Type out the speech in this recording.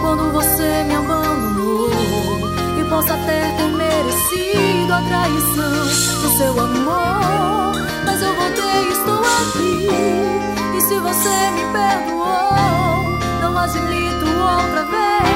quando você me abandonou. E posso até ter merecido a traição do seu amor, mas eu voltei e estou aqui. E se você me perdoou, não admito outra vez